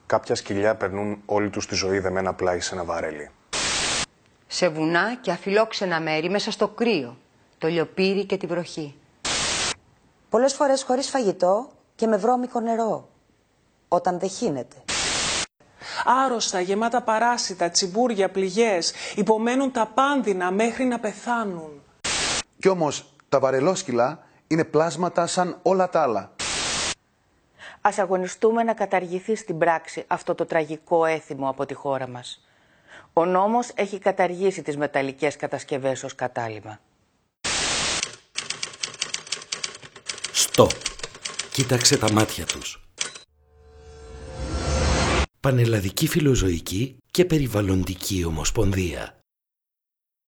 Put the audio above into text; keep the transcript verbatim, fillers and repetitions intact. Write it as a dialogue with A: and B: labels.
A: Κάποια σκυλιά περνούν όλη τους τη ζωή δεμένα πλάι σε ένα βαρέλι.
B: Σε βουνά και αφιλόξενα μέρη μέσα στο κρύο, το λιοπύρι και τη βροχή.
C: Πολλές φορές χωρίς φαγητό και με βρώμικο νερό, όταν δεν χύνεται.
D: Άρρωστα, γεμάτα παράσιτα, τσιμπούρια, πληγές, υπομένουν τα πάνδυνα μέχρι να πεθάνουν.
E: Κι όμως τα βαρελόσκυλα είναι πλάσματα σαν όλα τα άλλα.
F: Ας αγωνιστούμε να καταργηθεί στην πράξη αυτό το τραγικό έθιμο από τη χώρα μας. Ο νόμος έχει καταργήσει τις μεταλλικές κατασκευές ως κατάλημα.
G: Στοπ. Κοίταξε τα μάτια τους. Πανελλαδική Φιλοζωική και Περιβαλλοντική Ομοσπονδία.